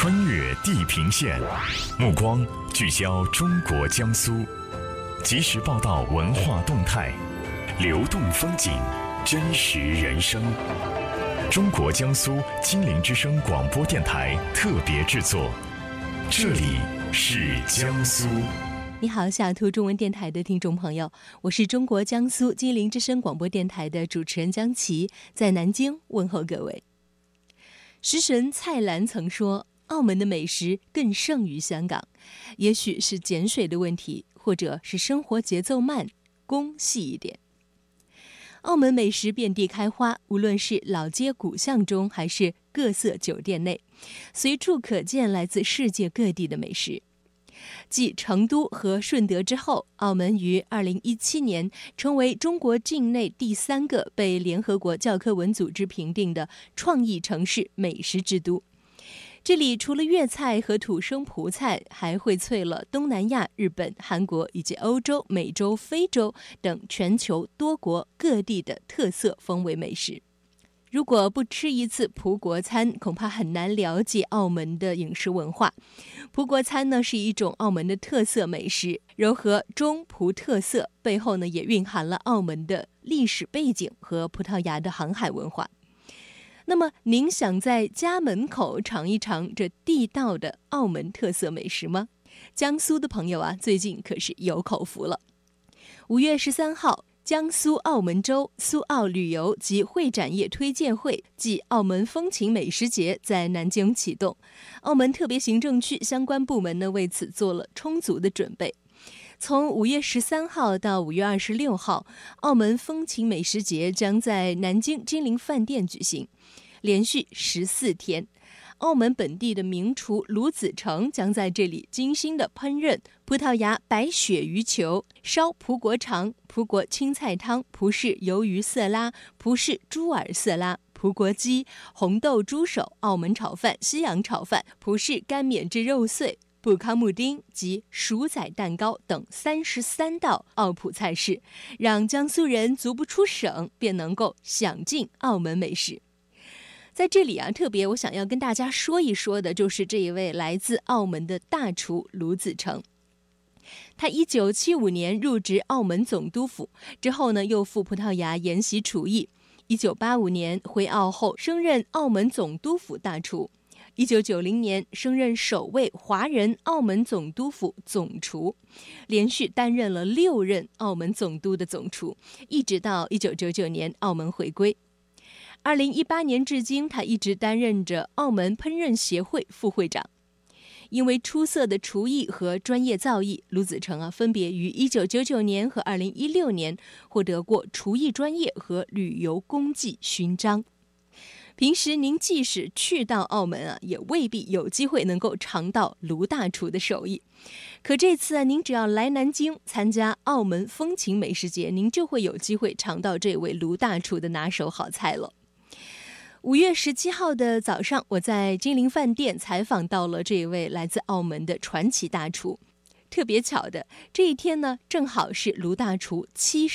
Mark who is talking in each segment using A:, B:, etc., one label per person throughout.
A: 穿越地平线，目光聚焦中国江苏，及时报道文化动态，流动风景，真实人生。中国江苏金陵之声广播电台特别制作，这里是江苏。
B: 你好，下图中文电台的听众朋友，我是中国江苏金陵之声广播电台的主持人江琪，在南京问候各位。食神蔡澜曾说，澳门的美食更胜于香港，也许是碱水的问题，或者是生活节奏慢，工细一点。澳门美食遍地开花，无论是老街古巷中，还是各色酒店内，随处可见来自世界各地的美食。继成都和顺德之后，澳门于2017年成为中国境内第3个被联合国教科文组织评定的创意城市美食之都。这里除了粤菜和土生葡菜，还荟萃了东南亚、日本、韩国以及欧洲、美洲、非洲等全球多国各地的特色风味美食。如果不吃一次葡国餐，恐怕很难了解澳门的饮食文化。葡国餐呢，是一种澳门的特色美食，糅合中葡特色，背后呢也蕴含了澳门的历史背景和葡萄牙的航海文化。那么您想在家门口尝一尝这地道的澳门特色美食吗？江苏的朋友啊，最近可是有口福了。5月13号，江苏澳门州苏澳旅游及会展业推介会暨澳门风情美食节在南京启动，澳门特别行政区相关部门呢为此做了充足的准备。从5月13号到5月26号，澳门风情美食节将在南京金陵饭店举行，连续14天。澳门本地的名厨卢子成将在这里精心的烹饪葡萄牙白鳕鱼球、烧葡国肠、葡国青菜汤、葡式鱿鱼色拉、葡式猪耳色拉、葡国鸡、红豆猪手、澳门炒饭、西洋炒饭、葡式干煸制肉碎、布康木丁及薯仔蛋糕等33道澳葡菜式，让江苏人足不出省便能够享尽澳门美食。在这里啊，特别我想要跟大家说一说的就是这一位来自澳门的大厨卢子成。他1975年入职澳门总督府，之后呢又赴葡萄牙研习厨艺。1985年回澳后升任澳门总督府大厨。1990年升任首位华人澳门总督府总厨，连续担任了6任澳门总督的总厨，一直到1999年澳门回归。2018年至今，他一直担任着澳门烹饪协会副会长。因为出色的厨艺和专业造诣，卢子成分别于1999年和2016年获得过厨艺专业和旅游功绩勋章。平时您即使去到澳门也未必有机会能够尝到卢大厨的手艺。可这次您只要来南京参加澳门风情美食节，您就会有机会尝到这位卢大厨的拿手好菜了。5月17号的早上，我在金陵饭店采访到了这一位来自澳门的传奇大厨。特别巧的，这一天呢，正好是卢大厨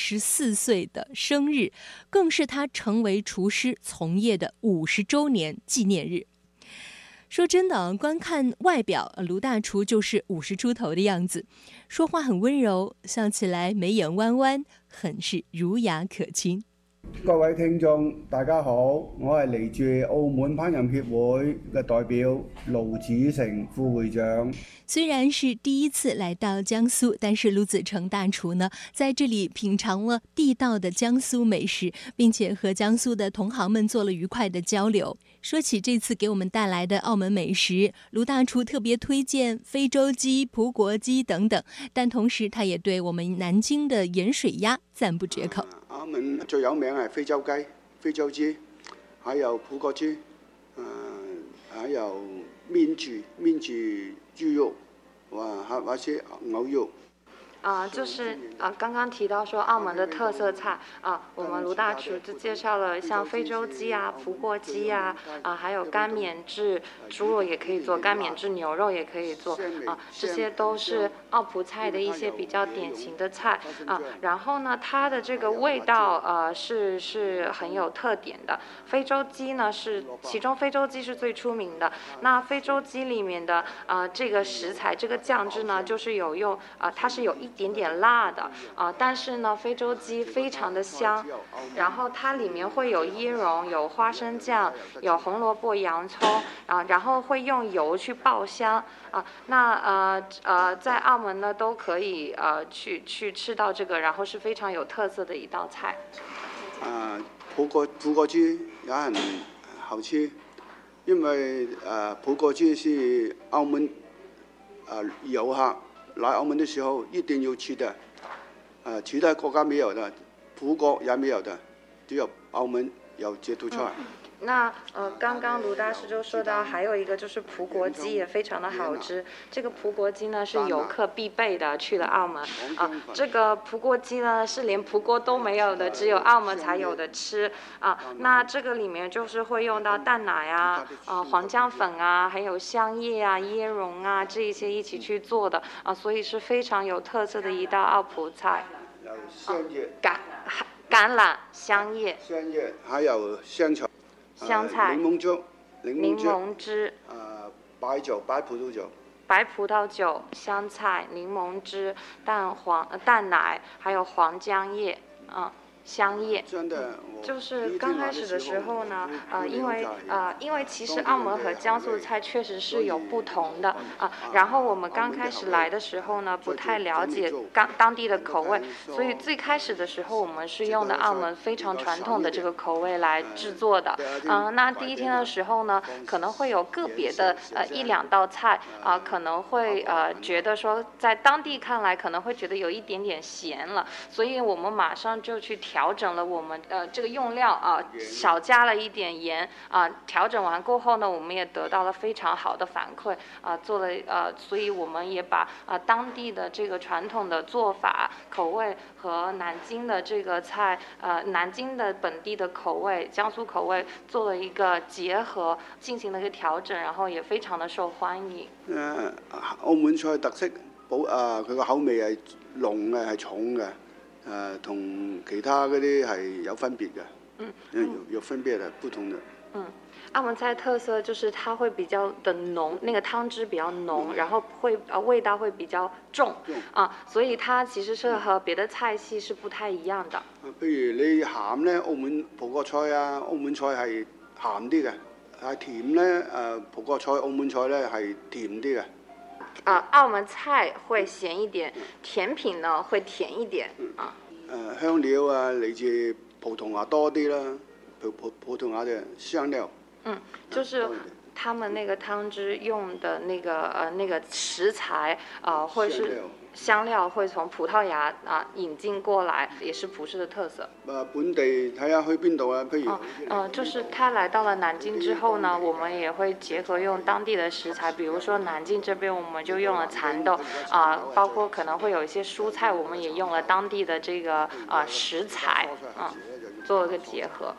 B: 74岁的生日，更是他成为厨师从业的50周年纪念日。说真的，光看外表，卢大厨就是50出头的样子，说话很温柔，笑起来眉眼弯弯，很是儒雅可亲。
C: 各位聽眾大家好，我係嚟自澳門烹飪協會嘅代表盧子成副會長。
B: 雖然是第一次來到江蘇，但是盧子成大廚呢，在這裡品嘗了地道的江蘇美食，並且和江蘇的同行們做了愉快的交流。說起這次給我們帶來的澳門美食，盧大廚特別推薦非洲雞、葡國雞等等，但同時他也對我們南京的鹽水鴨讚不絕口。
C: 澳門最有名係非洲雞、非洲雞，還有葡國雞，還有面煮豬肉，或者牛肉。
D: 就是刚刚提到说澳门的特色菜我们卢大厨就介绍了像非洲鸡葡国鸡还有干煸制猪肉也可以做，干煸制牛肉也可以做这些都是澳葡菜的一些比较典型的菜然后呢，它的这个味道是很有特点的。非洲鸡呢其中非洲鸡是最出名的。那非洲鸡里面的这个食材，这个酱汁呢，就是有用它是有一点点辣的但是呢，非洲鸡非常的香，然后它里面会有椰蓉、有花生酱、有红萝卜、洋葱然后会用油去爆香那在澳门呢都可以去吃到这个，然后是非常有特色的一道菜。
C: 葡国鸡也很好吃，因为葡国鸡是澳门游客来澳门的时候一定要吃的，其他国家没有的，葡国也没有的，只有澳门有这道菜。
D: 那刚刚卢大师就说到，还有一个就是葡国鸡也非常的好吃。这个葡国鸡呢是游客必备的，去了澳门这个葡国鸡呢是连葡国都没有的，只有澳门才有的吃那这个里面就是会用到蛋奶黄姜粉还有香叶椰蓉这一些一起去做的所以是非常有特色的一道澳葡菜。橄榄、香叶，
C: 还有香菜、柠檬汁、白酒、白
D: 葡萄酒、香菜、柠檬汁、蛋奶，还有黄姜叶香叶。就是刚开始的时候呢因为其实澳门和江苏菜确实是有不同的然后我们刚开始来的时候呢不太了解当地的口味，所以最开始的时候我们是用的澳门非常传统的这个口味来制作的那第一天的时候呢可能会有个别的一两道菜可能会觉得说在当地看来可能会觉得有一点点咸了，所以我们马上就去调整了我们这个用料少加了一点盐调整完过后呢，我们也得到了非常好的反馈做了所以我们也把当地的这个传统的做法口味和南京的这个菜南京的本地的口味、江苏口味做了一个结合，进行了一个调整，然后也非常的受欢迎。
C: 澳門菜特色佢個口味係濃嘅，係重嘅。同其他嗰啲係有分別嘅，有分別的，不同的。
D: 澳门菜特色就是它会比较的浓，那个汤汁比较浓，然后味道会比较重所以它其实是和别的菜系是不太一样的。
C: 譬如你鹹呢，澳門葡國菜澳門菜係鹹啲嘅，甜呢葡國菜、澳門菜呢係甜啲嘅。
D: 澳門菜會鹹一點，甜品呢會甜一點
C: 香料嚟自葡萄牙多啲啦，葡萄牙的香料。
D: 就是他们那个汤汁用的那个食材或者是香料会从葡萄牙引进过来，也是葡式的特色。
C: 本地睇下去邊度譬如
D: 就是他来到了南京之后呢，我们也会结合用当地的食材，比如说南京这边我们就用了蚕豆包括可能会有一些蔬菜，我们也用了当地的这个食材做了个结合。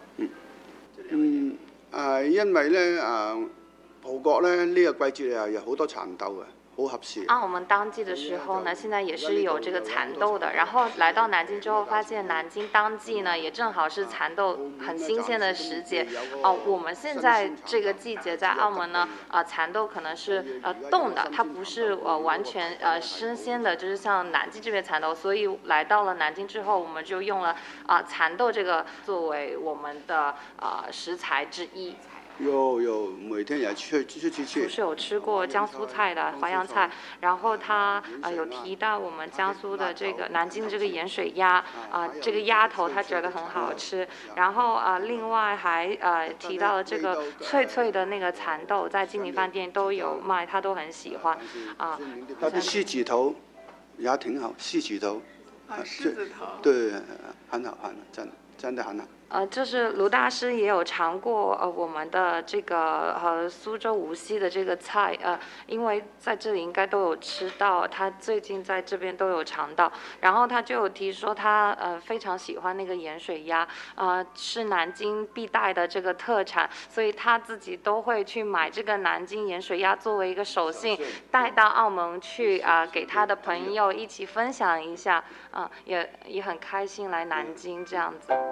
C: 因為咧葡國咧呢個季節有好多蠶豆嘅，好合適。
D: 我們當季的時候呢，現在也是有這個蠶豆的。然後來到南京之後，發現南京當季呢，也正好是蠶豆很新鮮的時節。我們現在這個季節在澳門呢，蠶豆可能是凍的，它不是完全新鮮的，就是像南京這邊蠶豆。所以來到了南京之後，我們就用了蠶豆這個作為我們的食材之一。
C: 有每天也去吃。
D: 不是有吃过江苏菜的淮扬菜，然后他有提到我们江苏的这个南京这个盐水鸭这个鸭头他觉得很好吃，然后另外还提到了这个脆脆的那个蚕豆，在金陵饭店都有卖，他都很喜欢
C: 他的狮子头也挺好，狮子头
E: 狮子头
C: 对，很好，真的很好。
D: 就是卢大师也有尝过我们的这个苏州无锡的这个菜，因为在这里应该都有吃到，他最近在这边都有尝到，然后他就有提说他非常喜欢那个盐水鸭，是南京必带的这个特产，所以他自己都会去买这个南京盐水鸭作为一个手信带到澳门去给他的朋友一起分享一下，也很开心来南京这样子。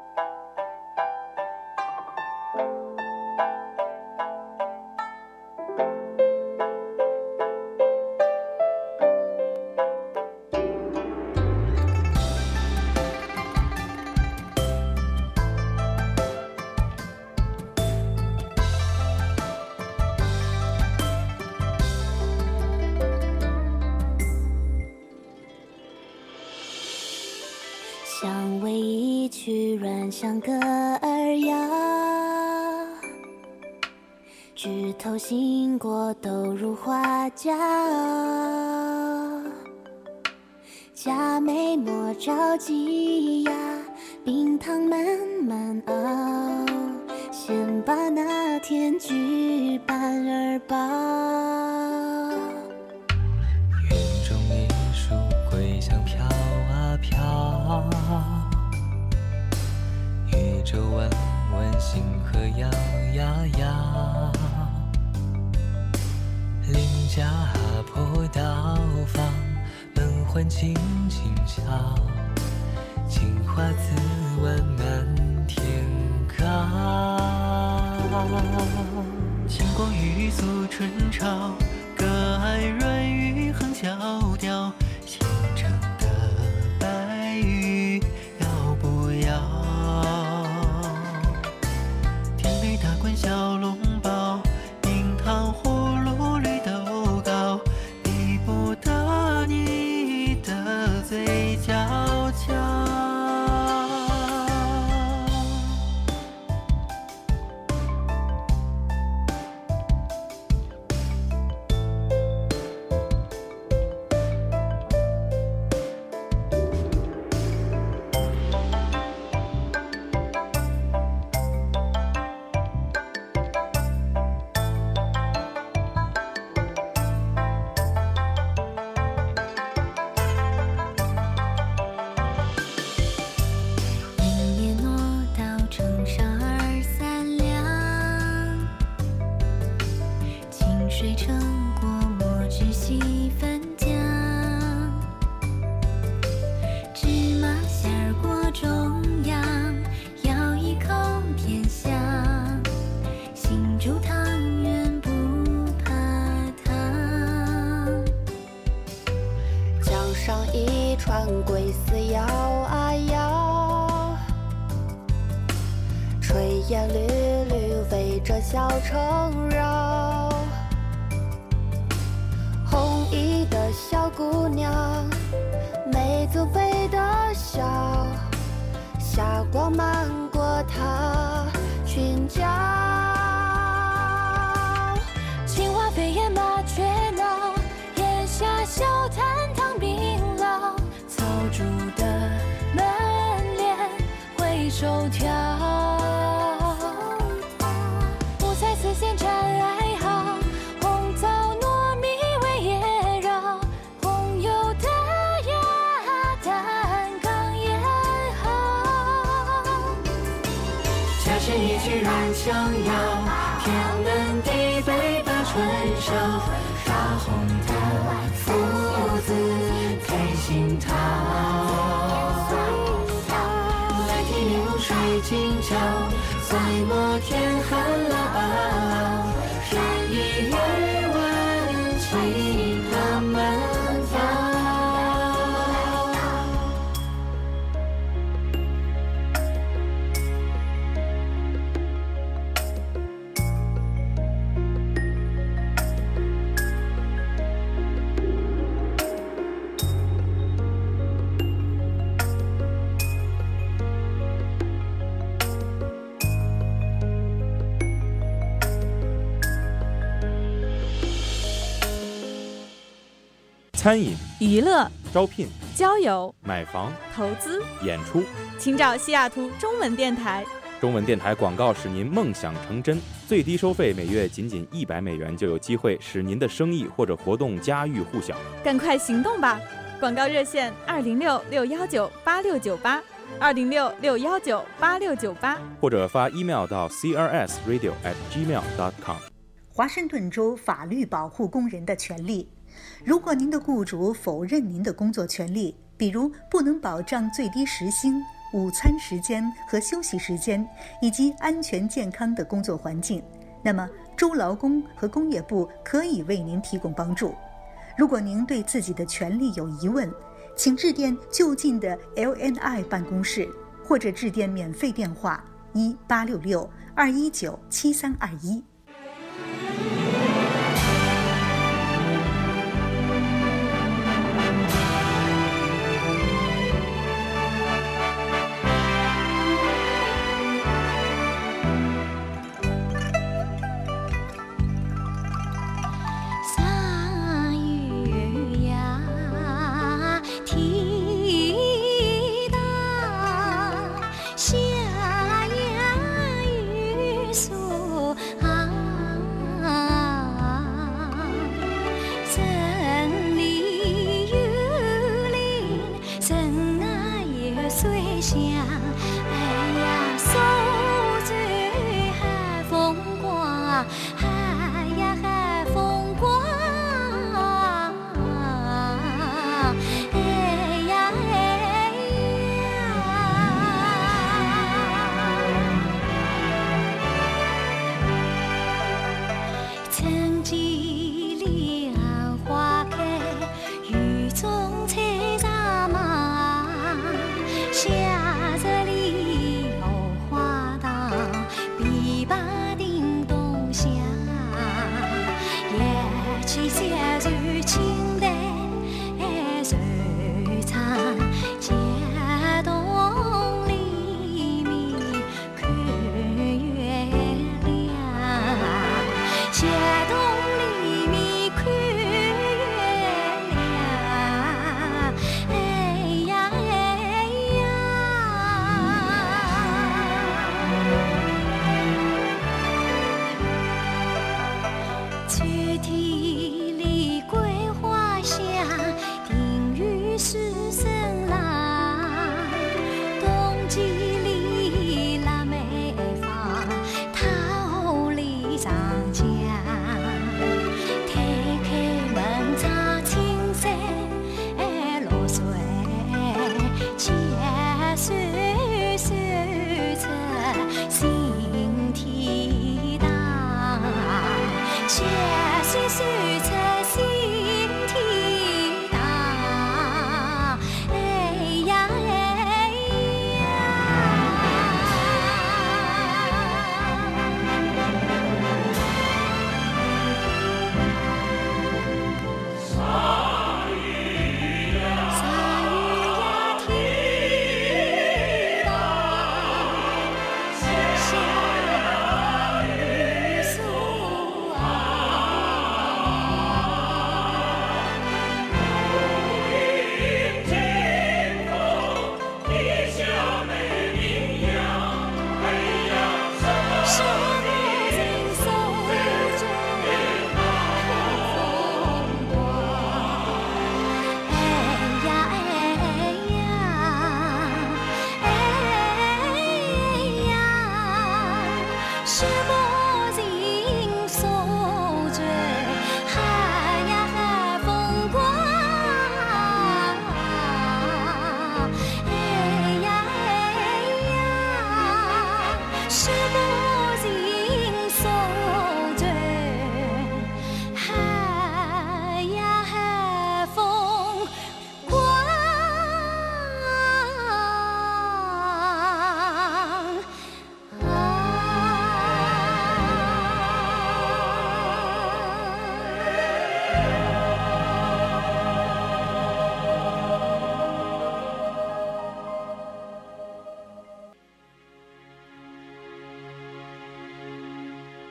E: 香味一曲软像歌儿呀，举头醒过都如花家，佳美莫着急呀，冰糖慢慢熬，先把那天举办儿报。
F: 云中一束桂香飘啊飘，宇宙弯弯，星河摇呀摇，邻家坡道坊，门环轻轻敲，青花自闻满天高。清光欲诉春潮，隔岸软语哼小调，新城的白玉要不要？田里大官小笼包，冰糖葫芦绿豆糕，比不得你的嘴角翘。
E: 水成过莫知细分浆，芝麻馅儿裹中央，咬一口甜香，新竹汤圆不怕烫。
G: 江上一船归思摇啊摇，炊烟缕缕围着小城绕，红衣的小姑娘，眉组微的笑，霞光漫过她裙角。
E: 青蛙飞燕麻雀闹，檐下小摊糖冰酪，草竹的门帘回首挑。五彩丝线缠爱好，红枣糯米味也绕，红油的鸭蛋刚腌好。
F: 恰是一曲软香谣，天南地北把春烧，大红的父子配新桃。来提流水今朝，岁末天寒老，日一月晚晴他们房。
H: 餐饮、
I: 娱乐、
H: 招聘、
I: 交友、
H: 买房、
I: 投资、
H: 演出，
I: 请找西雅图中文电台。
H: 中文电台广告使您梦想成真，最低收费每月仅$100，就有机会使您的生意或者活动家喻户晓。
I: 赶快行动吧！广告热线206-619-8698，206-619-8698，
H: 或者发 email 到 crsradio@gmail.com。
J: 华盛顿州法律保护工人的权利。如果您的雇主否认您的工作权利，比如不能保障最低时薪、午餐时间和休息时间，以及安全健康的工作环境，那么州劳工和工业部可以为您提供帮助。如果您对自己的权利有疑问，请致电就近的 LNI 办公室，或者致电免费电话1866-219-7321。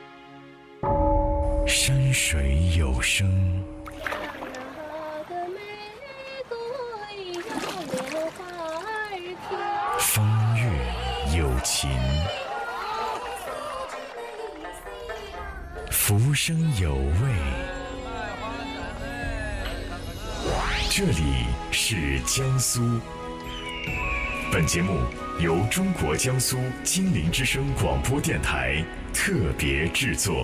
A: 山水有声， 情，浮生有味。这里是江苏。本节目由中国江苏金陵之声广播电台特别制作。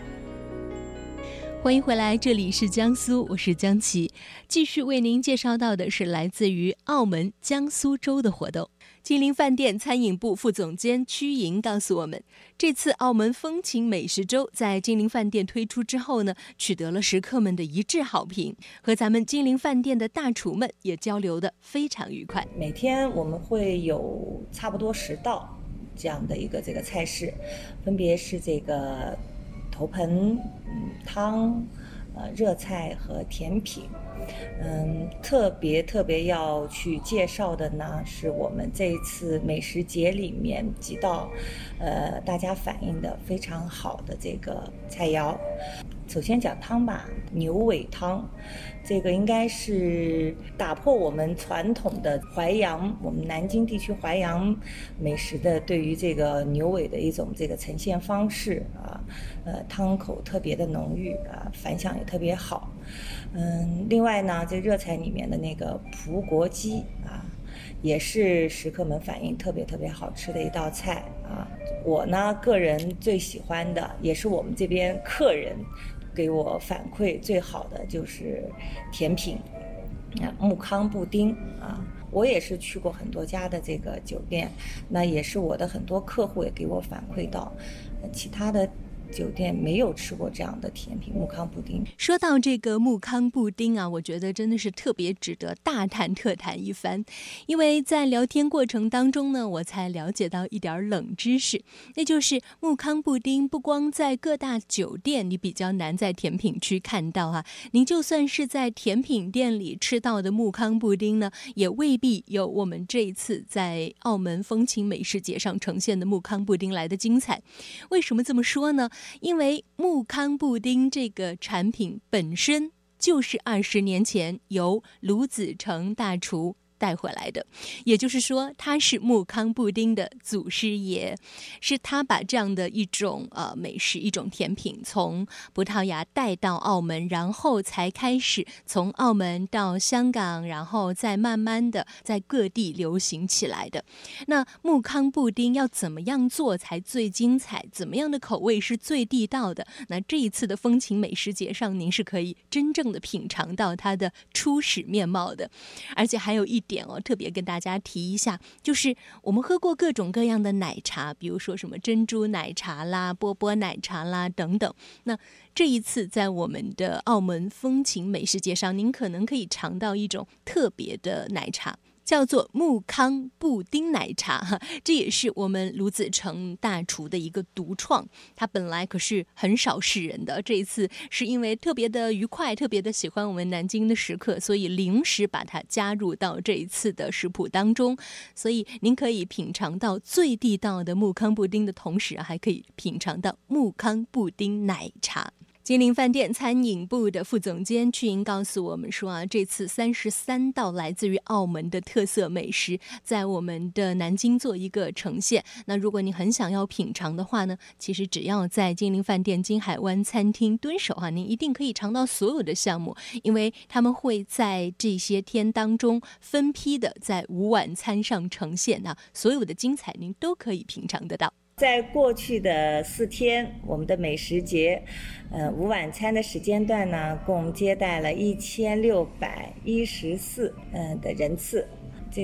B: 欢迎回来，这里是江苏，我是江琪。继续为您介绍到的是来自于澳门江苏州的活动。金陵饭店餐饮部副总监曲莹告诉我们，这次澳门风情美食周在金陵饭店推出之后呢，取得了食客们的一致好评，和咱们金陵饭店的大厨们也交流得非常愉快。
K: 每天我们会有差不多10道这样的一个这个菜式，分别是这个头盆、汤、热菜和甜品。特别要去介绍的呢，是我们这一次美食节里面几道大家反映的非常好的这个菜肴。首先讲汤吧，牛尾汤，这个应该是打破我们传统的淮扬，我们南京地区淮扬美食的对于这个牛尾的一种这个呈现方式啊，汤口特别的浓郁啊，反响也特别好。另外呢，这热菜里面的那个葡国鸡啊，也是食客们反映特别好吃的一道菜啊。我呢个人最喜欢的，也是我们这边客人给我反馈最好的就是甜品木糠布丁啊。我也是去过很多家的这个酒店，那也是我的很多客户也给我反馈到，其他的酒店没有吃过这样的甜品木糠布丁。
B: 说到这个木糠布丁啊，我觉得真的是特别值得大谈特谈一番，因为在聊天过程当中呢，我才了解到一点冷知识，那就是木糠布丁不光在各大酒店你比较难在甜品区看到啊，您就算是在甜品店里吃到的木糠布丁呢，也未必有我们这一次在澳门风情美食节上呈现的木糠布丁来的精彩。为什么这么说呢？因为木糠布丁这个产品本身就是20年前由卢子成大厨带回来的，也就是说他是木糠布丁的祖师爷，是他把这样的一种美食一种甜品从葡萄牙带到澳门，然后才开始从澳门到香港，然后再慢慢的在各地流行起来的。那木糠布丁要怎么样做才最精彩，怎么样的口味是最地道的，那这一次的风情美食节上您是可以真正的品尝到它的初始面貌的。而且还有一点特别跟大家提一下，就是我们喝过各种各样的奶茶，比如说什么珍珠奶茶啦、波波奶茶啦等等，那这一次在我们的澳门风情美食节上，您可能可以尝到一种特别的奶茶，叫做木糠布丁奶茶，这也是我们卢子成大厨的一个独创，他本来可是很少示人的，这一次是因为特别的愉快，特别的喜欢我们南京的食客，所以临时把它加入到这一次的食谱当中，所以您可以品尝到最地道的木糠布丁的同时，还可以品尝到木糠布丁奶茶。金陵饭店餐饮部的副总监曲莹告诉我们说啊，这次33道来自于澳门的特色美食在我们的南京做一个呈现。那如果你很想要品尝的话呢，其实只要在金陵饭店金海湾餐厅蹲守您一定可以尝到所有的项目，因为他们会在这些天当中分批的在午晚餐上呈现所有的精彩您都可以品尝得到。
K: 在过去的4天，我们的美食节午晚餐的时间段呢，共接待了1614的人次。这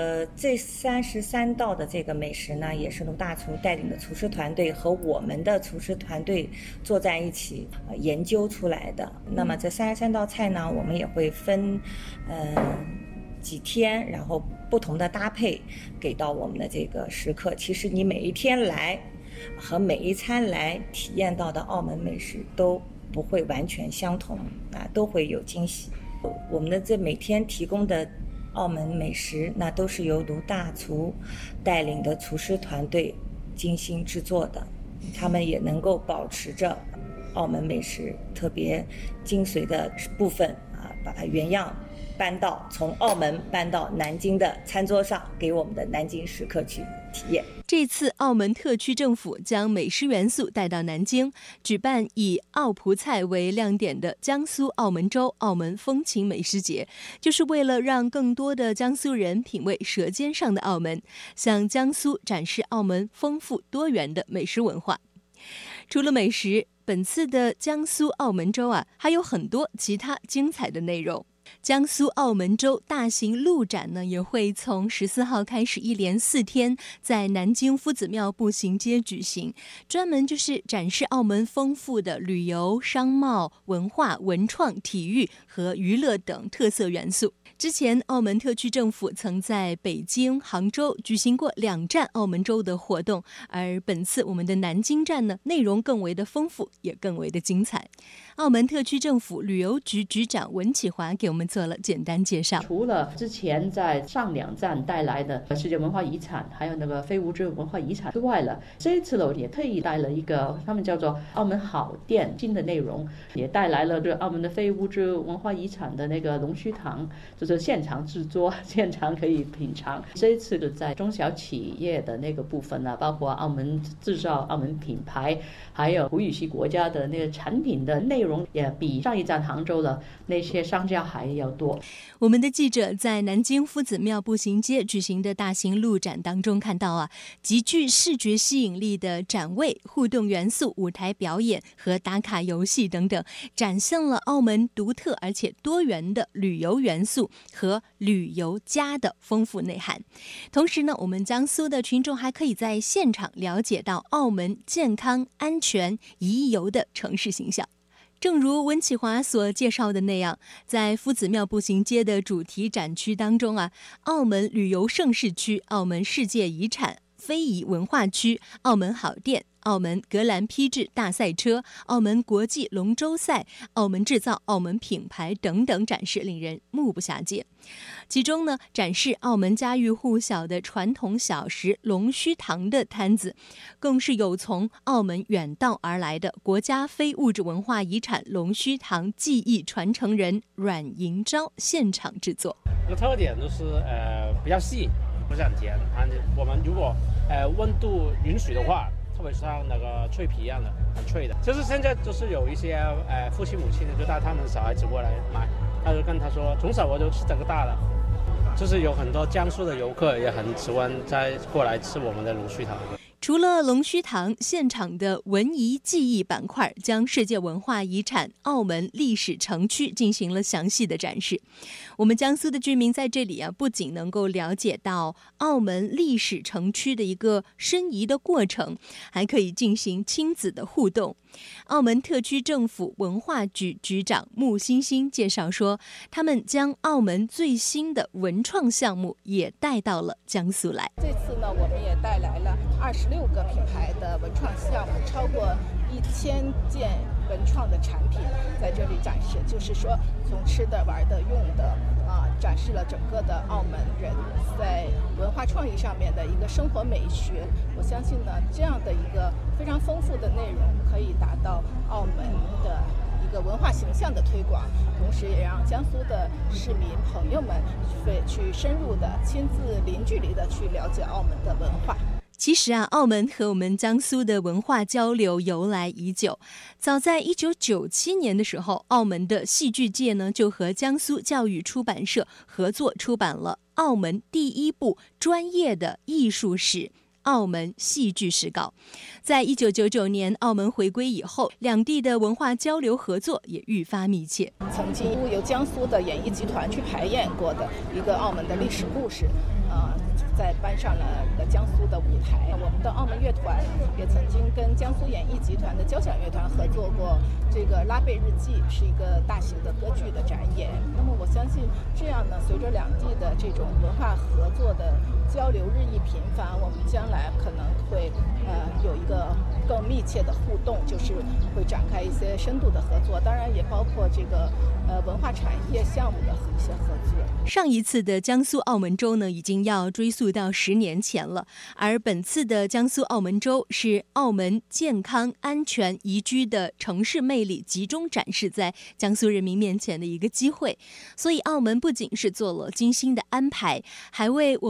K: 33道的这个美食呢，也是卢大厨带领的厨师团队和我们的厨师团队坐在一起研究出来的。那么这33道菜呢，我们也会分几天，然后不同的搭配给到我们的这个食客。其实你每一天来和每一餐来体验到的澳门美食都不会完全相同都会有惊喜。我们的这每天提供的澳门美食，那都是由卢大厨带领的厨师团队精心制作的，他们也能够保持着澳门美食特别精髓的部分把它原样从澳门搬到南京的餐桌上，给我们的南京食客去体验。
B: 这次澳门特区政府将美食元素带到南京，举办以澳葡菜为亮点的江苏澳门粥澳门风情美食节，就是为了让更多的江苏人品味舌尖上的澳门，向江苏展示澳门丰富多元的美食文化。除了美食，本次的江苏澳门粥还有很多其他精彩的内容。江苏澳门粥大型路展呢，也会从14号开始，一连4天在南京夫子庙步行街举行，专门就是展示澳门丰富的旅游、商贸、文化、文创、体育和娱乐等特色元素。之前澳门特区政府曾在北京、杭州举行过2站澳门粥的活动，而本次我们的南京站呢，内容更为的丰富，也更为的精彩。澳门特区政府旅游局局长文启华给我们做了简单介绍。
L: 除了之前在上2站带来的世界文化遗产，还有那个非物质文化遗产之外了，这一次呢也特意带了一个他们叫做澳门好店新的内容，也带来了对澳门的非物质文化遗产的那个龙须糖，就是现场制作，现场可以品尝。这一次的在中小企业的那个部分呢，包括澳门制造、澳门品牌，还有葡语系国家的那个产品的内容，也比上一站杭州的那些商家还要多。
B: 我们的记者在南京夫子庙步行街举行的大型路展当中看到极具视觉吸引力的展位、互动元素、舞台表演和打卡游戏等等，展现了澳门独特而且多元的旅游元素和旅游家的丰富内涵。同时呢，我们江苏的群众还可以在现场了解到澳门健康、安全、宜游的城市形象。正如温启华所介绍的那样，在夫子庙步行街的主题展区当中澳门旅游盛事区、澳门世界遗产、非遗文化区、澳门好店、澳门格兰披治大赛车、澳门国际龙舟赛、澳门制造、澳门品牌等等展示令人目不暇接。其中呢，展示澳门家喻户晓的传统小食龙须糖的摊子，更是有从澳门远道而来的国家非物质文化遗产龙须糖技艺传承人阮银昭现场制作。
M: 这个特点就是比较细，不是很甜。我们如果温度允许的话，特别像那个脆皮一样的，很脆的。就是现在就是有一些父亲母亲就带他们小孩子过来买，他就跟他说，从小我就吃这个大的。就是有很多江苏的游客也很喜欢再过来吃我们的龙须糖。
B: 除了龙须糖，现场的文遗记忆板块将世界文化遗产澳门历史城区进行了详细的展示。我们江苏的居民在这里不仅能够了解到澳门历史城区的一个申遗的过程，还可以进行亲子的互动。澳门特区政府文化局局长穆欣欣介绍说，他们将澳门最新的文创项目也带到了江苏来。
N: 这次呢，我们也带来了26个品牌的文创项目，超过1000件文创的产品在这里展示，就是说从吃的、玩的、用的展示了整个的澳门人在文化创意上面的一个生活美学。我相信呢，这样的一个非常丰富的内容可以达到澳门的一个文化形象的推广，同时也让江苏的市民朋友们去深入的、亲自零距离的去了解澳门的文化。
B: 其实澳门和我们江苏的文化交流由来已久。早在1997年的时候，澳门的戏剧界呢就和江苏教育出版社合作出版了澳门第1部专业的艺术史澳门戏剧史稿。在1999年澳门回归以后，两地的文化交流合作也愈发密切。
N: 曾经由江苏的演艺集团去排演过的一个澳门的历史故事，再搬上了江苏的舞台。我们的澳门乐团也曾经跟江苏演艺集团的交响乐团合作过这个《拉贝日记》，是一个大型的歌剧的展演。那么我相信这样呢，随着两地的这种文化合作的交流日益频繁，我们将来可能会有一个更密切的互动，就是会展开一些深度的合作，当然也包括这个文化产业项目的一些合作。
B: 上一次的江苏澳门周呢，已经要追溯到10年前了，而本次的江苏澳门周是澳门健康、安全、宜居的城市魅力集中展示在江苏人民面前的一个机会。所以澳门不仅是做了精心的安排，还为我们江苏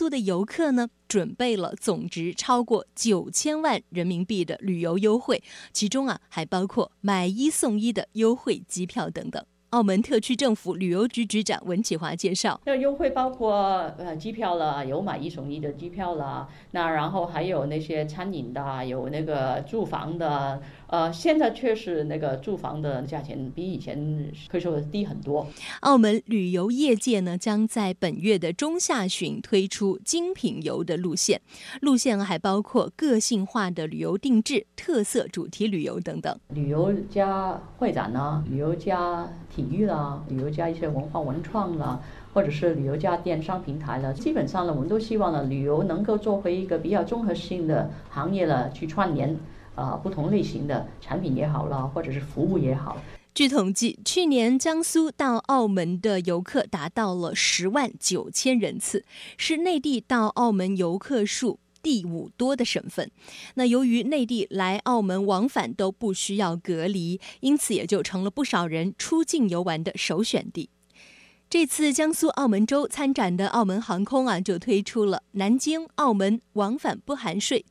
B: 苏的游客呢，准备了总值超过9000万人民币的旅游优惠，其中还包括买1送1的优惠机票等等。澳门特区政府旅游局局长文启华介绍，
L: 那优惠包括机票了，有买1送1的机票了，那然后还有那些餐饮的，有那个住房的。现在确实那个住房的价钱比以前可以说低很多。
B: 澳门旅游业界呢，将在本月的中下旬推出精品游的路线，路线还包括个性化的旅游定制、特色主题旅游等等。
L: 旅游加会展啦，旅游加体育啦，旅游加一些文化文创啦，或者是旅游加电商平台了，基本上呢，我们都希望呢，旅游能够作为一个比较综合性的行业了，去串联不同类型的产品也好了，或者是服务也好。
B: 据统计，去年江苏到澳门的游客达到了10万9千人次，是内地到澳门游客数第5多的省份。那由于内地来澳门往返都不需要隔离，因此也就成了不少人出境游玩的首选地。这次江苏澳门周参展的澳门航空就推出了南京、澳门往返不含税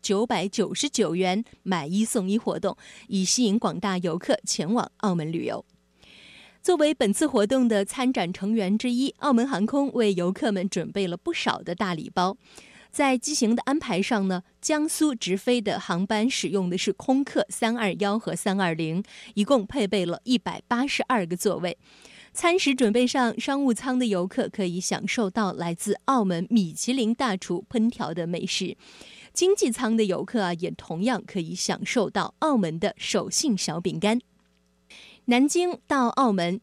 B: 999元买1送1活动，以吸引广大游客前往澳门旅游。作为本次活动的参展成员之一，澳门航空为游客们准备了不少的大礼包。在机型的安排上呢，江苏直飞的航班使用的是空客321和320，一共配备了182个座位。餐食准备上，商务舱的游客可以享受到来自澳门米其林大厨烹调的美食，经济舱的游客也同样可以享受到澳门的手信小饼干。南京到澳门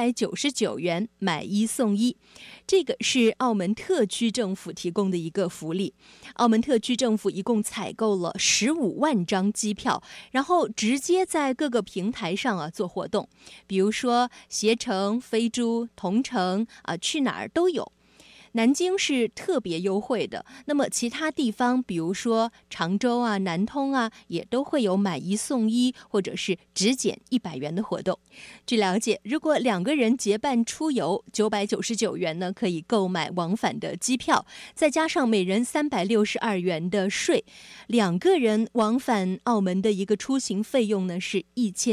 B: 999元买1送1，这个是澳门特区政府提供的一个福利。澳门特区政府一共采购了15万张机票，然后直接在各个平台上做活动，比如说携程、飞猪、同程去哪儿都有。南京是特别优惠的，那么其他地方比如说常州南通也都会有买1送1或者是只减100元的活动。据了解，如果2个人结伴出游，999元呢可以购买往返的机票，再加上每人362元的税，2个人往返澳门的一个出行费用呢是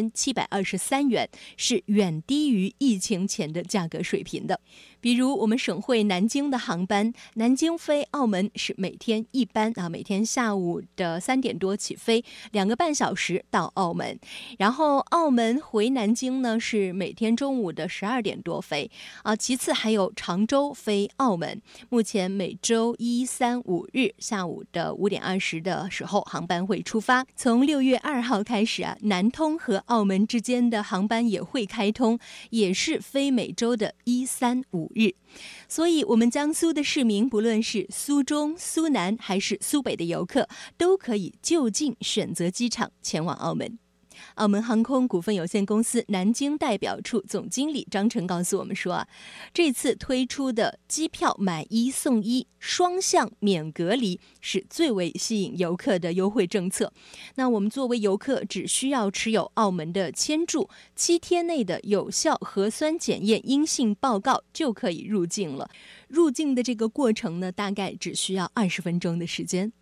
B: 1723元，是远低于疫情前的价格水平的。比如我们省会南京的航班，南京飞澳门是每天一班每天下午的3点多起飞，2个半小时到澳门。然后澳门回南京呢是每天中午的12点多飞其次还有常州飞澳门，目前每周1、3、5日下午的5点20的时候航班会出发。从6月2号开始南通和澳门之间的航班也会开通，也是飞每周的1、3、5日。所以我们江苏的市民，不论是苏中、苏南还是苏北的游客，都可以就近选择机场前往澳门。澳门航空股份有限公司南京代表处总经理张晨告诉我们说这次推出的机票买1送1双向免隔离是最为吸引游客的优惠政策。那我们作为游客，只需要持有澳门的签注，7天内的有效核酸检验阴性报告就可以入境了。入境的这个过程呢，大概只需要20分钟的时间。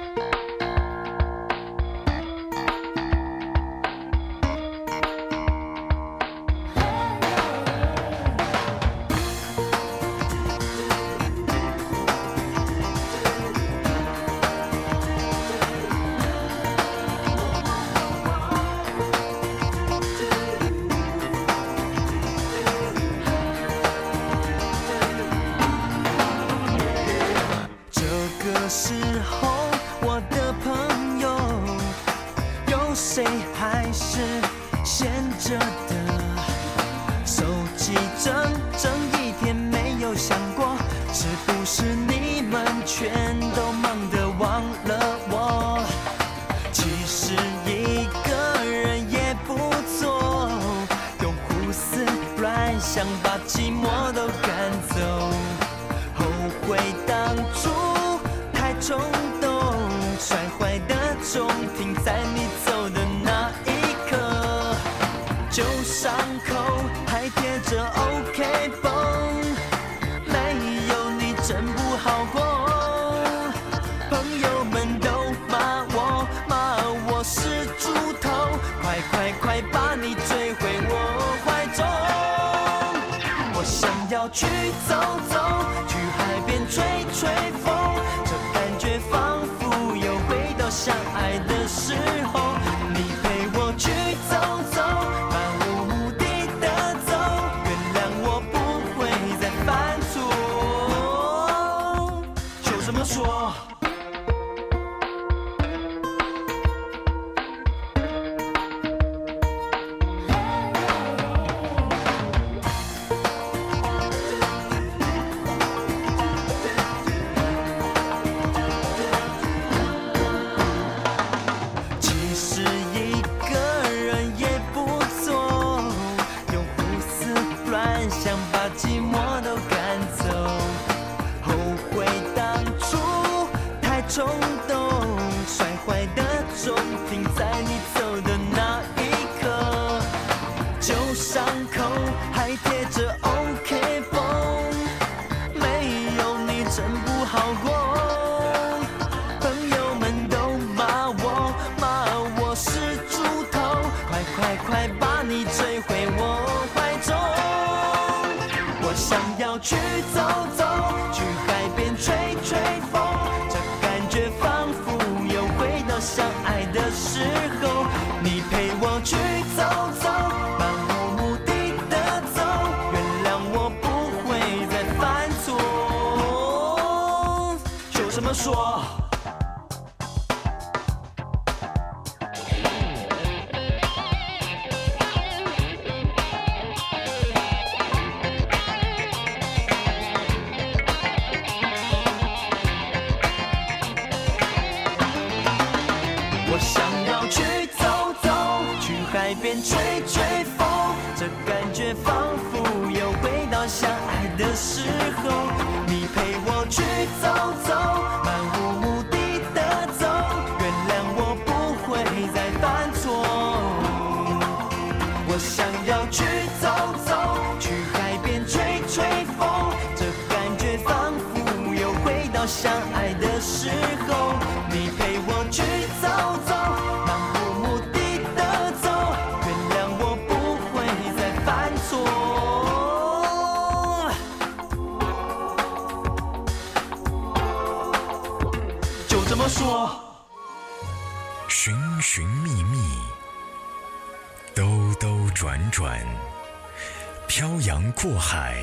O: 想把寂寞都赶走，后悔当初太冲动，摔坏的钟停在你走的那一刻，旧伤口还贴着 OK 绷，没有你真不好过。 要去走走，去海边吹吹风，这感觉仿佛又回到相爱的时候。你陪我去走走，漫无目的的走，原谅我不会再犯错。就这么说。冲动，摔坏的钟停在你走的那一刻，旧伤口还贴着 OK 绷，没有你真不好过。朋友们都骂我是猪头，快把你追回我怀中。我想要去走走，去海边吹吹风，仿佛又回到相爱的时候。你陪我去走走，漫无目的的走，原谅我不会再犯错。就这么说。我想要去走走，去海边吹吹风，这感觉仿佛又回到相爱的时候。你陪我去走走，漫无目的的走，原谅我不会再犯错。我想要去走走，去海边吹吹风，这感觉仿佛又回到相爱的时候。你陪我去走走，漫无目的的走，原谅我不会再犯错。就这么说。
A: 寻寻觅觅，兜兜转转，漂洋过海，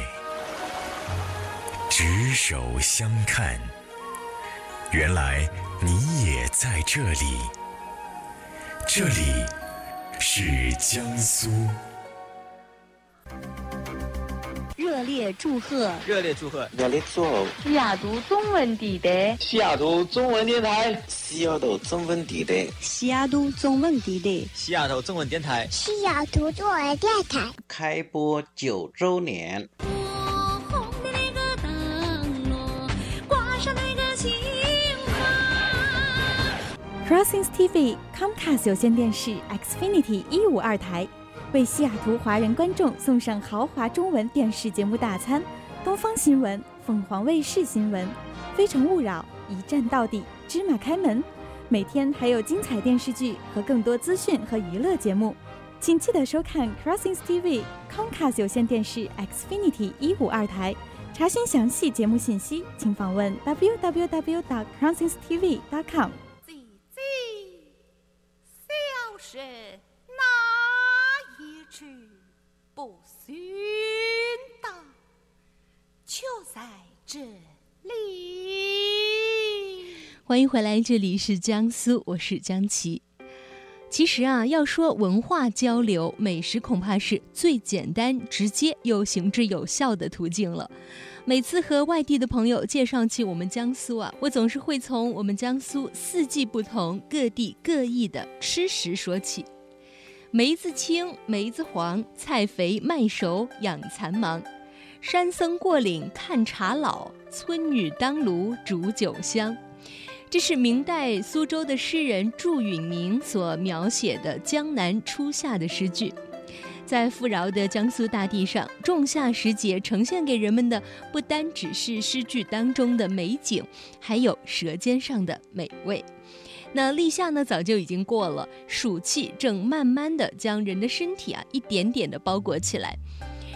A: 执手相看。原来你也在这里，这里是江苏。
P: 热烈祝贺！
Q: 热烈祝贺！
R: 热烈祝贺！
P: 西雅图中文电台，
Q: 西雅图中文电台，
R: 西雅图中文电台，
P: 西雅图中文电台，
Q: 西雅图中文电台，
S: 西雅图中文电台
R: 开播9周年。
I: Crossings TV Comcast 有线电视 Xfinity 152台，为西雅图华人观众送上豪华中文电视节目大餐：东方新闻、凤凰卫视新闻、非诚勿扰、一站到底、芝麻开门。每天还有精彩电视剧和更多资讯和娱乐节目，请记得收看 Crossings TV Comcast 有线电视 Xfinity 152台。查询详细节目信息，请访问 www.crossingstv.com。
T: 是哪一句不寻的，就在这里。
B: 欢迎回来，这里是江苏，我是江琪。其实啊，要说文化交流，美食恐怕是最简单、直接又行之有效的途径了。每次和外地的朋友介绍起我们江苏啊，我总是会从我们江苏四季不同、各地各异的吃食说起。梅子青，梅子黄，菜肥麦熟养残忙。山僧过岭看茶老，村女当炉煮酒香。这是明代苏州的诗人祝允明所描写的江南初夏的诗句。在富饶的江苏大地上，仲夏时节呈现给人们的不单只是诗句当中的美景，还有舌尖上的美味。那立夏呢，早就已经过了，暑气正慢慢的将人的身体一点点的包裹起来。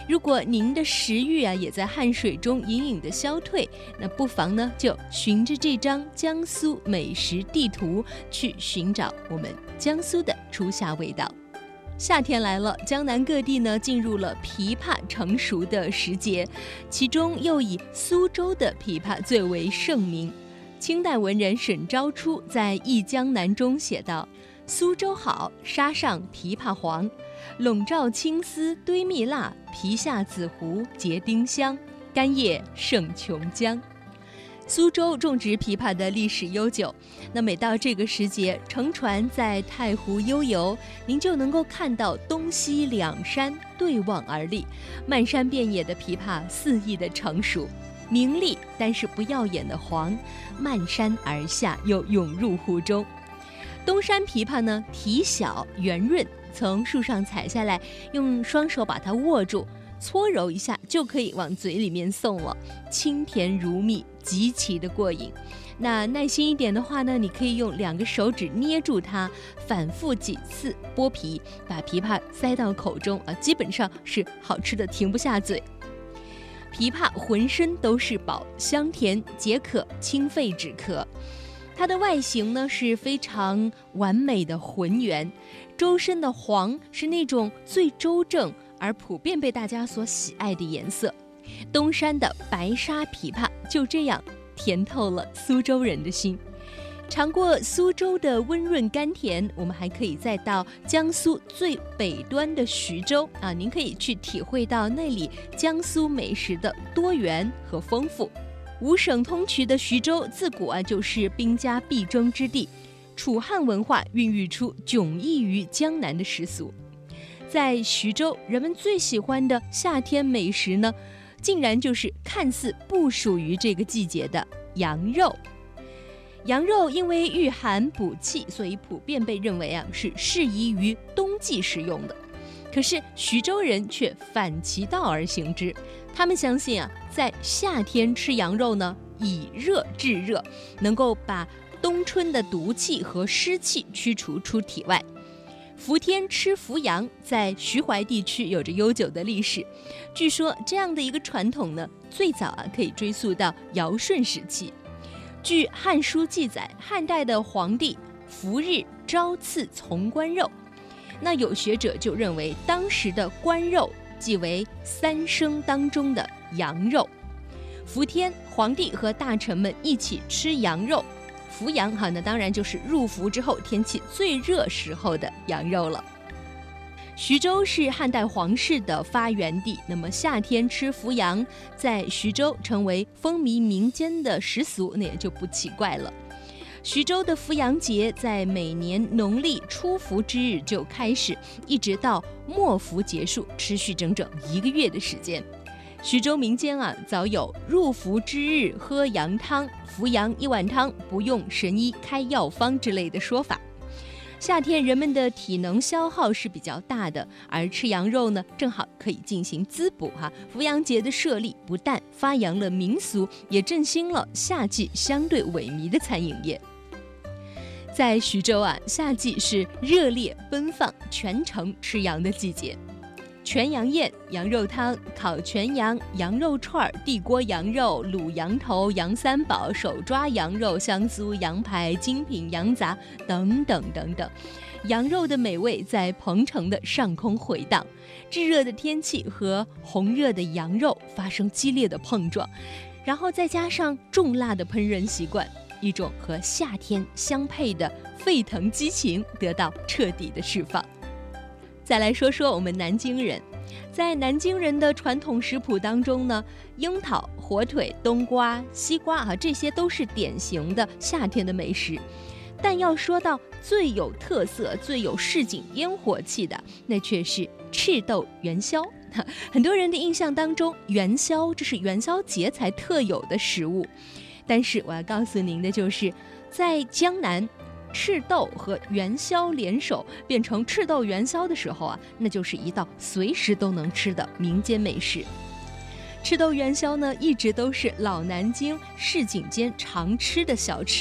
B: 如果您的食欲也在汗水中隐隐的消退，那不妨呢就循着这张江苏美食地图去寻找我们江苏的初夏味道。夏天来了，江南各地呢进入了枇杷成熟的时节，其中又以苏州的枇杷最为盛名。清代文人沈昭初在《忆江南》中写道：苏州好，沙上枇杷黄，笼罩青丝堆蜜蜡，皮下紫湖结丁香，干叶胜琼浆。苏州种植枇杷的历史悠久，那每到这个时节，乘船在太湖悠游，您就能够看到东西两山对望而立，漫山遍野的枇杷肆意的成熟，明丽但是不耀眼的黄漫山而下，又涌入湖中。东山枇杷呢，体小圆润，从树上采下来，用双手把它握住，搓揉一下就可以往嘴里面送了，清甜如蜜，极其的过瘾。那耐心一点的话呢，你可以用2个手指捏住它，反复几次剥皮，把枇杷塞到口中基本上是好吃的停不下嘴。枇杷浑身都是宝，香甜解渴，清肺止咳。它的外形呢是非常完美的浑圆，周身的黄是那种最周正而普遍被大家所喜爱的颜色。东山的白沙枇杷就这样甜透了苏州人的心。尝过苏州的温润甘甜，我们还可以再到江苏最北端的徐州您可以去体会到那里江苏美食的多元和丰富。5省通衢的徐州自古就是兵家必争之地，楚汉文化孕育出迥异于江南的食俗。在徐州，人们最喜欢的夏天美食呢，竟然就是看似不属于这个季节的羊肉。羊肉因为御寒补气，所以普遍被认为是适宜于冬季食用的。可是徐州人却反其道而行之，他们相信在夏天吃羊肉呢，以热制热，能够把冬春的毒气和湿气驱除出体外。伏天吃伏羊在徐淮地区有着悠久的历史，据说这样的一个传统呢，最早可以追溯到尧舜时期。据《汉书》记载，汉代的皇帝伏日朝赐从官肉，那有学者就认为当时的官肉即为3牲当中的羊肉。伏天，皇帝和大臣们一起吃羊肉，伏羊那当然就是入伏之后天气最热时候的羊肉了。徐州是汉代皇室的发源地，那么夏天吃伏羊在徐州成为风靡民间的习俗，那也就不奇怪了。徐州的伏羊节在每年农历初伏之日就开始，一直到末伏结束，持续整整1个月的时间。徐州民间早有入伏之日喝羊汤，伏羊1碗汤，不用神医开药方之类的说法。夏天人们的体能消耗是比较大的，而吃羊肉呢，正好可以进行滋补伏羊节的设立不但发扬了民俗，也振兴了夏季相对萎靡的餐饮业。在徐州夏季是热烈奔放、全城吃羊的季节。全羊宴、羊肉汤、烤全羊、羊肉串、地锅羊肉、卤羊头、羊三宝、手抓羊肉、香酥羊排、精品羊杂等等等等，羊肉的美味在鹏城的上空回荡。炙热的天气和红热的羊肉发生激烈的碰撞，然后再加上重辣的烹饪习惯，一种和夏天相配的沸腾激情得到彻底的释放。再来说说我们南京人，在南京人的传统食谱当中呢，樱桃、火腿、冬瓜、西瓜这些都是典型的夏天的美食。但要说到最有特色、最有市井烟火气的，那却是赤豆元宵。很多人的印象当中，元宵这是元宵节才特有的食物，但是我要告诉您的就是，在江南，赤豆和元宵联手变成赤豆元宵的时候那就是一道随时都能吃的民间美食。赤豆元宵呢，一直都是老南京市井间常吃的小吃。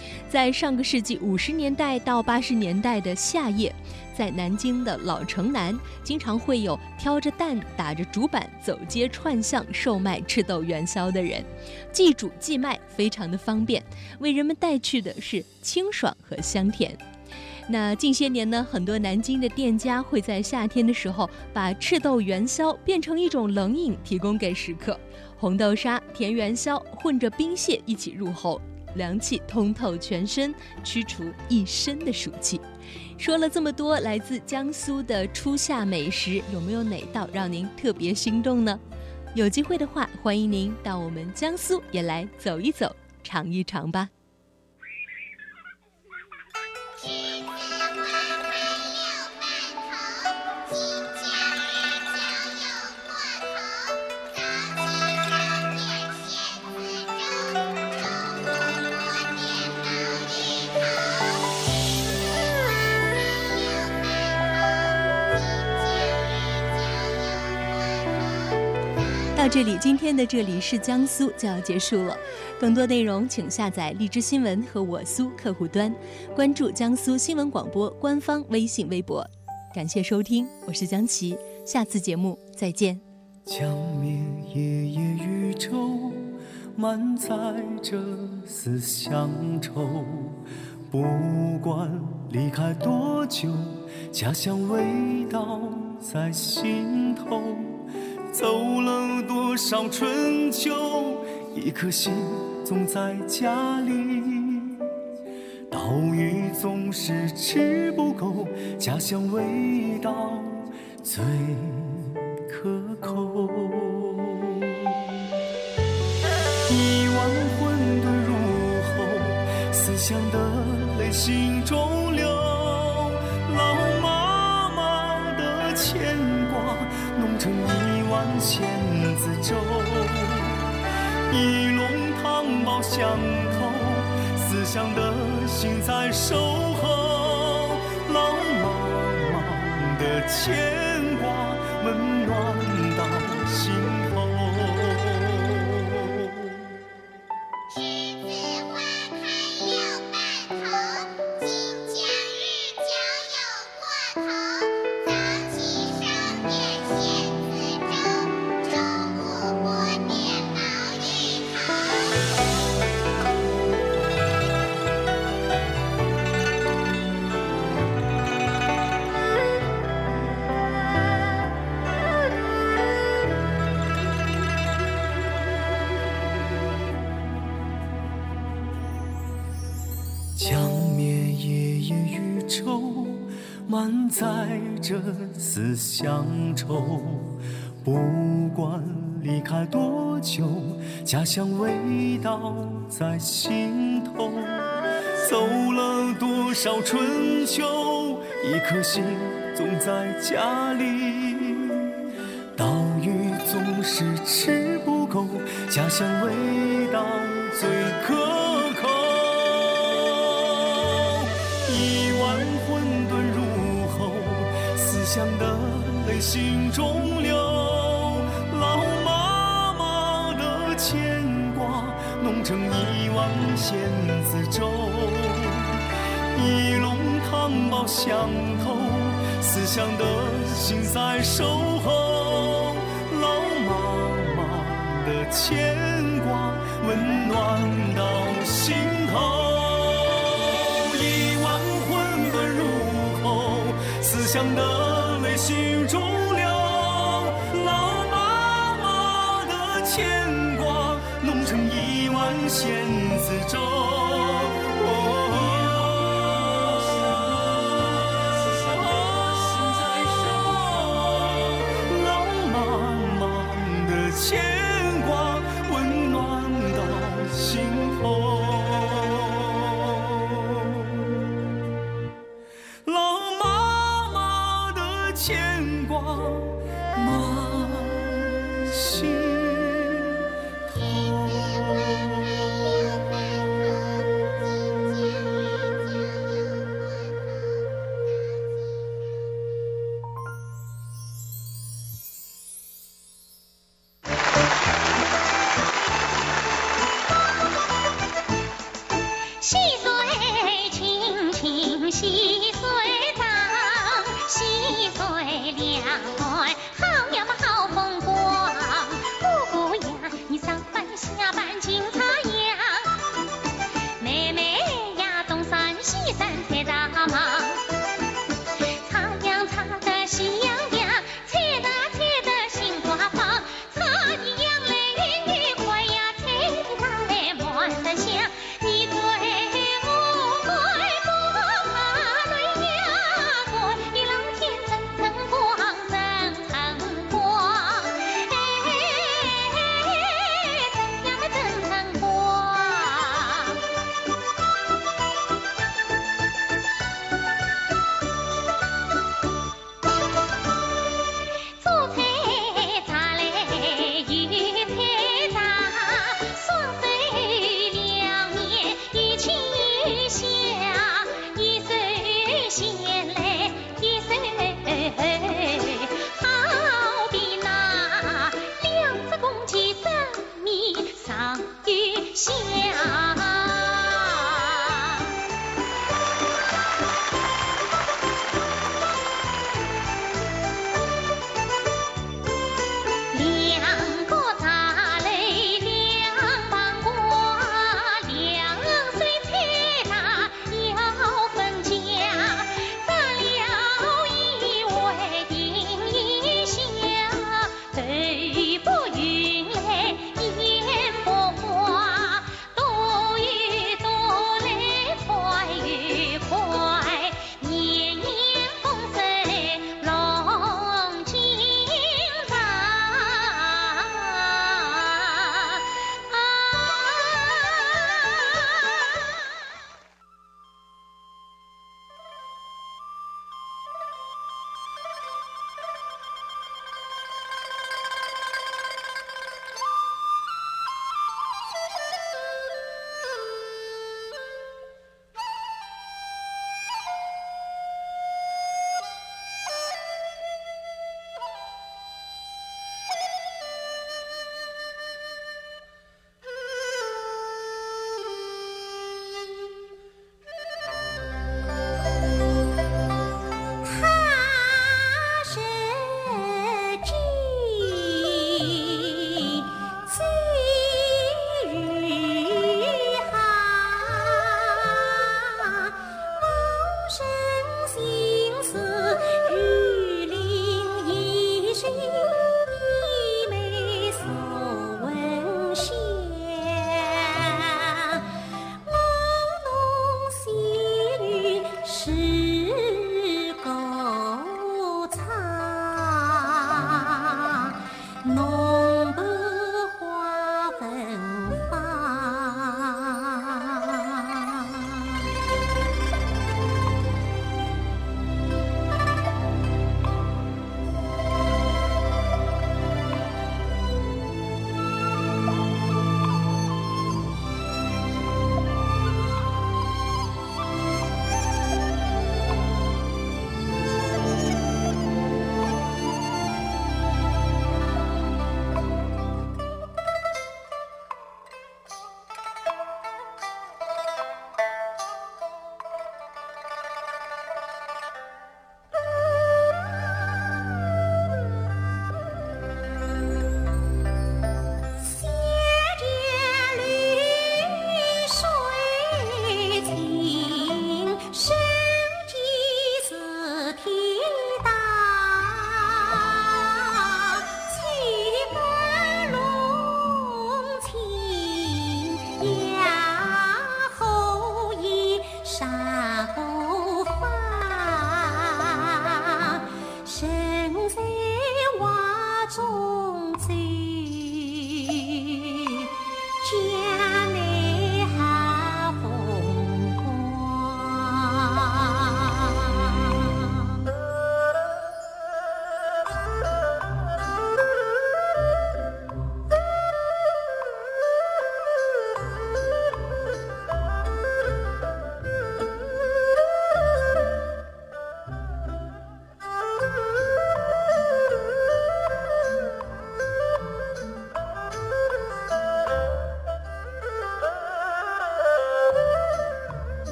B: 在上个世纪50年代到80年代的夏夜，在南京的老城南，经常会有挑着担打着竹板走街串巷售卖赤豆元宵的人，即煮即卖，非常的方便，为人们带去的是清爽和香甜。那近些年呢，很多南京的店家会在夏天的时候把赤豆元宵变成一种冷饮提供给食客，红豆沙、甜元宵混着冰屑一起入喉，凉气通透全身，驱除一身的暑气。说了这么多来自江苏的初夏美食，有没有哪道让您特别心动呢？有机会的话，欢迎您到我们江苏也来走一走，尝一尝吧。到这里，今天的这里是江苏就要结束了。更多内容请下载荔枝新闻和我苏客户端，关注江苏新闻广播官方微信微博。感谢收听，我是江琪，下次节目再见。
F: 江面夜夜渔舟，满载着思乡愁。不管离开多久，家乡味道在心头。走了多少春秋，一颗心总在家里。岛屿总是吃不够，家乡味道最可口。一碗馄饨入喉，思乡的泪心中流。老妈妈的牵挂，弄成一碗蚬子粥，一笼汤包香头，思乡的心在守候。老妈妈的牵挂，温暖到心头。满载着思乡愁，不管离开多久，家乡味道在心头。走了多少春秋，一颗心总在家里。岛屿总是吃不够，家乡味道最可口。一碗馄饨入喉，思乡的泪心中流。老妈妈的牵挂，弄成一碗蚬子粥，一笼汤包香头，思乡的心在守候。老妈妈的牵挂，温暖到心头。一碗馄饨入口，思乡的泪心中流。老妈妈的牵挂，弄成一碗蚬子粥。老妈妈的牵挂，温暖到心头。牵挂满心头。
S: 细说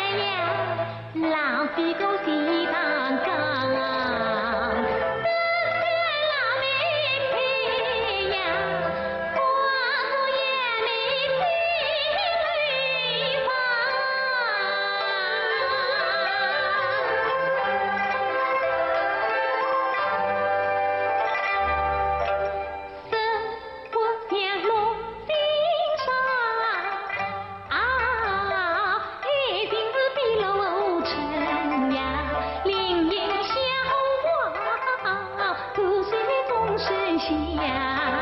F: 下。